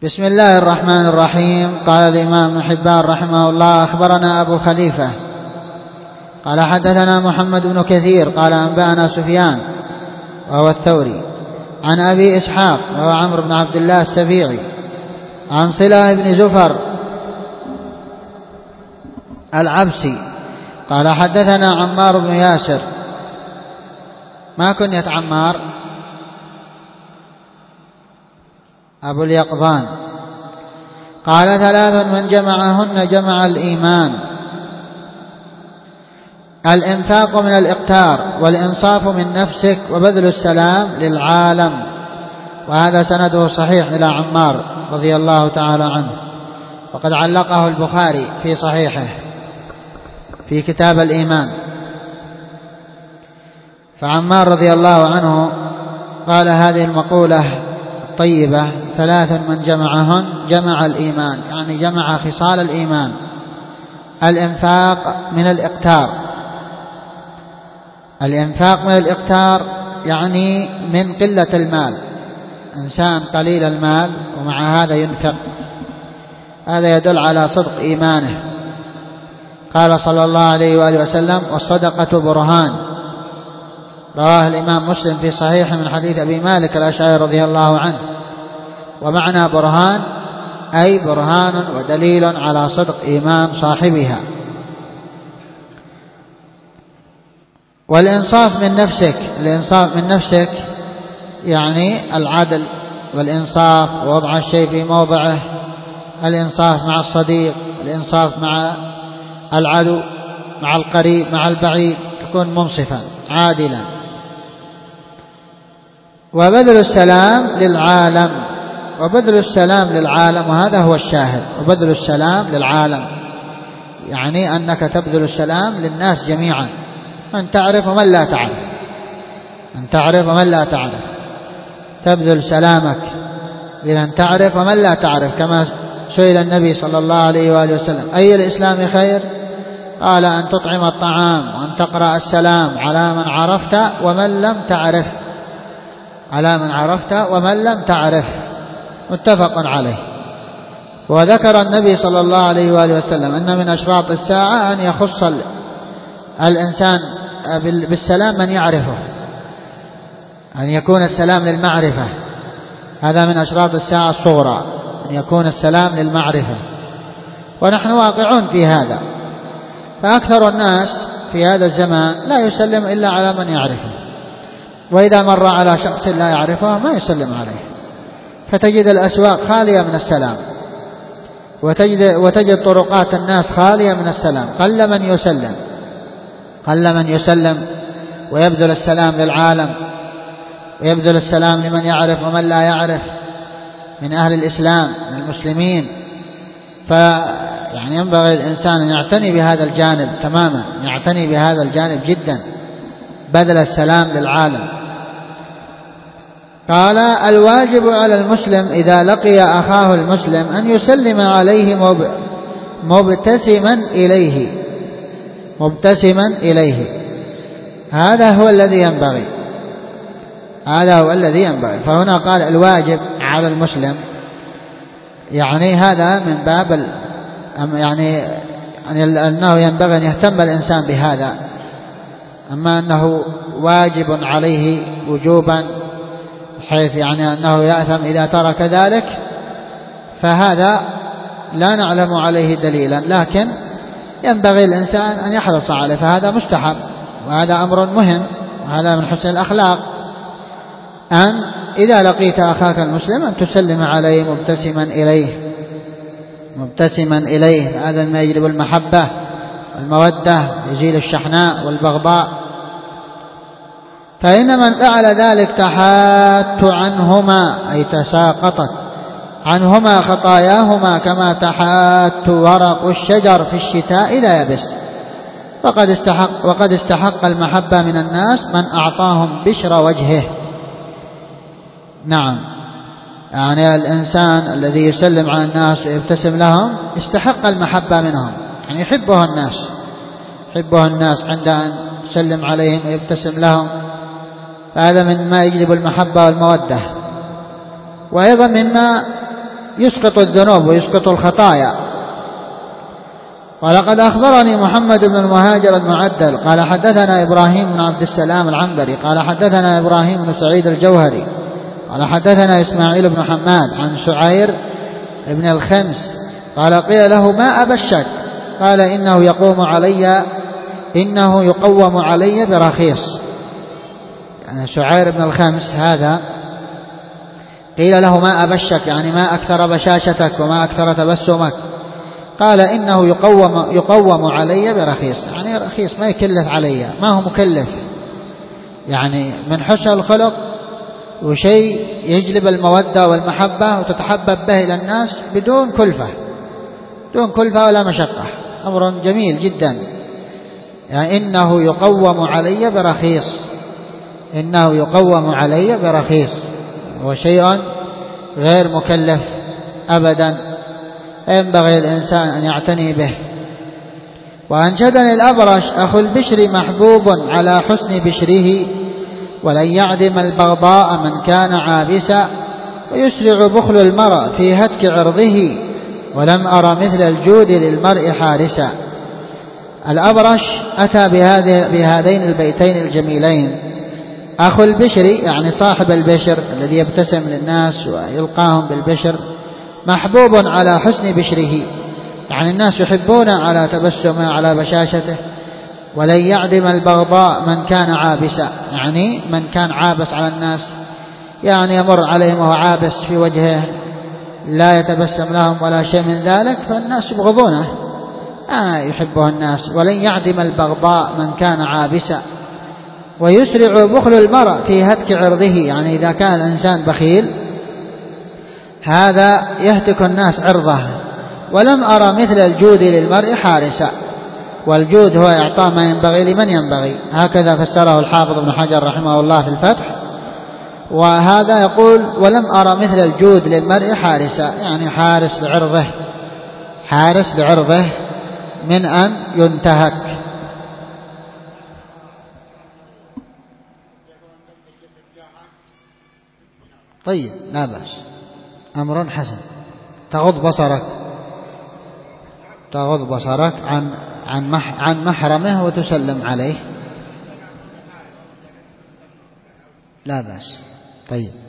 بسم الله الرحمن الرحيم. قال الإمام ابن حبان رحمه الله: أخبرنا أبو خليفة قال حدثنا محمد بن كثير قال أنبأنا سفيان وهو الثوري عن أبي إسحاق وهو عمرو بن عبد الله السبيعي عن صلة بن زفر العبسي قال حدثنا عمار بن ياسر. ما كنية عمار؟ أبو اليقظان. قال: 3 من جمعهن جمع الإيمان: الإنفاق من الإقتار، والإنصاف من نفسك، وبذل السلام للعالم. وهذا سنده صحيح إلى عمار رضي الله تعالى عنه، وقد علقه البخاري في صحيحه في كتاب الإيمان. فعمار رضي الله عنه قال هذه المقولة الطيبة: 3 من جمعهن جمع الإيمان، يعني جمع خصال الإيمان. الإنفاق من الإقتار. الإنفاق من الإقتار يعني من قلة المال، إنسان قليل المال ومع هذا ينفق، هذا يدل على صدق إيمانه. قال صلى الله عليه وآله وسلم: والصدقة برهان. رواه الإمام مسلم في صحيح من حديث أبي مالك الأشعري رضي الله عنه. ومعنى برهان أي برهان ودليل على صدق إيمان صاحبها. والإنصاف من نفسك. الإنصاف من نفسك يعني العدل والإنصاف ووضع الشيء في موضعه. الإنصاف مع الصديق، الإنصاف مع العدو، مع القريب، مع البعيد، تكون منصفا عادلا. وبذل السلام للعالم. وبذل السلام للعالم، وهذا هو الشاهد. وبذل السلام للعالم يعني أنك تبذل السلام للناس جميعا، من تعرف ومن لا تعرف، من تعرف ومن لا تعرف، تبذل سلامك لمن تعرف ومن لا تعرف. كما سئل النبي صلى الله عليه وآله وسلم: أي الإسلام خير؟ قال: أن تطعم الطعام وأن تقرأ السلام على من عرفت ومن لم تعرف، على من عرفت ومن لم تعرف. متفق عليه. وذكر النبي صلى الله عليه وآله وسلم أن من أشراط الساعة أن يخص الإنسان بالسلام من يعرفه، أن يكون السلام للمعرفة. هذا من أشراط الساعة الصغرى، أن يكون السلام للمعرفة. ونحن واقعون في هذا، فأكثر الناس في هذا الزمان لا يسلم إلا على من يعرفه، وإذا مر على شخص لا يعرفه ما يسلم عليه. فتجد الأسواق خالية من السلام، وتجد طرقات الناس خالية من السلام. قل من يسلم، قل من يسلم ويبذل السلام للعالم، ويبذل السلام لمن يعرف ومن لا يعرف من أهل الإسلام من المسلمين. فيعني ينبغي الإنسان أن يعتني بهذا الجانب تماما، يعتني بهذا الجانب جدا، بذل السلام للعالم. قال: الواجب على المسلم إذا لقي أخاه المسلم أن يسلم عليه مبتسما إليه، مبتسما إليه. هذا هو الذي ينبغي، هذا هو الذي ينبغي. فهنا قال الواجب على المسلم، يعني هذا من باب يعني أنه ينبغي أن يهتم الإنسان بهذا. أما أنه واجب عليه وجوبا حيث يعني أنه يأثم إذا ترك ذلك، فهذا لا نعلم عليه دليلا، لكن ينبغي الإنسان أن يحرص عليه، فهذا مستحب، وهذا أمر مهم، وهذا من حسن الأخلاق أن إذا لقيت أخاك المسلم أن تسلم عليه مبتسما إليه، مبتسما إليه. هذا ما يجلب المحبة والمودة، يزيل الشحناء والبغضاء. فإن من فعل ذلك تحات عنهما، أي تساقطت عنهما خطاياهما كما تحات ورق الشجر في الشتاء لا يبس. وقد استحق المحبة من الناس من أعطاهم بشر وجهه. نعم، يعني الإنسان الذي يسلم على الناس ويبتسم لهم استحق المحبة منهم، يعني يحبه الناس، يحبه الناس عند أن يسلم عليهم ويبتسم لهم، فهذا مما يجلب المحبة والمودة. وأيضا مما يسقط الذنوب ويسقط الخطايا. ولقد أخبرني محمد بن المهاجر المعدل قال حدثنا إبراهيم بن عبد السلام العنبري قال حدثنا إبراهيم بن سعيد الجوهري قال حدثنا إسماعيل بن حماد عن سعير بن الخمس قال قيل له ما أبا الشك؟ قال إنه يقوم علي برخيص. يعني سعير بن الخمس هذا قيل له ما أبا الشك، يعني ما أكثر بشاشتك وما أكثر تبسمك. قال إنه يقوم علي برخيص، يعني رخيص ما يكلف علي، ما هو مكلف، يعني من حسن الخلق وشيء يجلب المودة والمحبة وتتحبب به إلى الناس بدون كلفة ولا مشقة، أمر جميل جدا. يعني إنه يقوم علي برخيص، وشيء غير مكلف أبدا، ينبغي الإنسان أن يعتني به. وأنشدني الأبرش أخو البشر محبوب على حسن بشره، ولن يعدم البغضاء من كان عابسا، ويسرع بخل المرء في هتك عرضه، ولم أرى مثل الجود للمرء حارسا. الأبرش أتى بهذين البيتين الجميلين: أخو البشر يعني صاحب البشر الذي يبتسم للناس ويلقاهم بالبشر، محبوب على حسن بشره، يعني الناس يحبون على تبسمه على بشاشته. ولن يعدم البغضاء من كان عابسا، يعني من كان عابس على الناس، يعني يمر عليهم وهو عابس في وجهه لا يتبسم لهم ولا شيء من ذلك، فالناس يبغضونه، يحبه الناس. ولن يعدم البغضاء من كان عابسا. ويسرع بخل المرء في هتك عرضه، يعني إذا كان الإنسان بخيل هذا يهتك الناس عرضه. ولم أرى مثل الجود للمرء حارسا، والجود هو إعطاء ما ينبغي لمن ينبغي، هكذا فسره الحافظ ابن حجر رحمه الله في الفتح. وهذا يقول ولم أرى مثل الجود للمرء حارسا، يعني حارس لعرضه من أن ينتهك. طيب لا بأس، أمر حسن. تغض بصرك عن محرمه وتسلم عليه، لا بأس. طيب.